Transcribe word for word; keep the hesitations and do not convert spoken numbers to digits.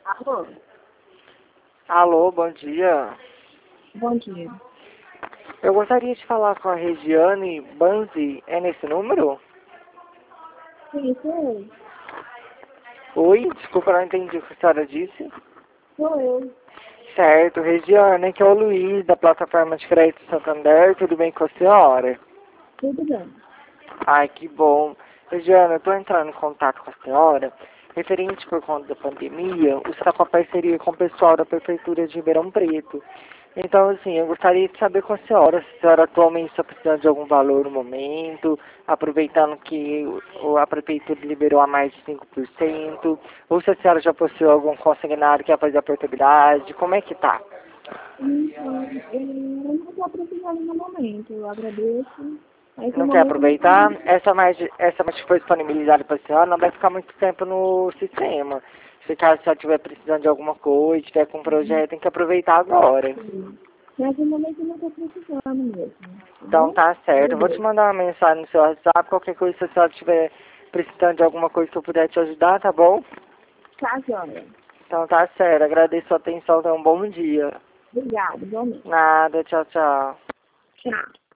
Alô? Alô, bom dia. Bom dia. Eu gostaria de falar com a Regiane Banzi. É nesse número? Sim, sou eu. Oi, desculpa, não entendi o que a senhora disse. Sou eu. Certo, Regiane, aqui é o Luiz, da plataforma de crédito Santander. Tudo bem com a senhora? Tudo bem. Ai, que bom. Regiane, eu estou entrando em contato com a senhora. Referente por conta da pandemia, o está com a parceria com o pessoal da Prefeitura de Ribeirão Preto. Então, assim, eu gostaria de saber com a senhora, se a senhora atualmente está precisando de algum valor no momento, aproveitando que o- a Prefeitura liberou a mais de cinco por cento, ou se a senhora já possui algum consignário que quer fazer a portabilidade, como é que tá? Então, eu não estou precisando no momento. Eu agradeço. Mas no Não quer momento não aproveitar? estou. Essa mais, essa mais que foi disponibilizada para a senhora não vai ficar muito tempo no sistema. Se caso a senhora estiver precisando de alguma coisa, estiver com um projeto, tem que aproveitar agora. Mas no momento eu não estou precisando mesmo. Tá Então bom? tá certo. Eu vou te Agradeço. mandar uma mensagem no seu WhatsApp. Qualquer coisa, se a senhora estiver precisando de alguma coisa que eu puder te ajudar, tá bom? Tá, joia. Então tá certo. Agradeço a atenção. Tenha um bom dia. Obrigada, igualmente. Nada. Tchau, tchau. Tchau.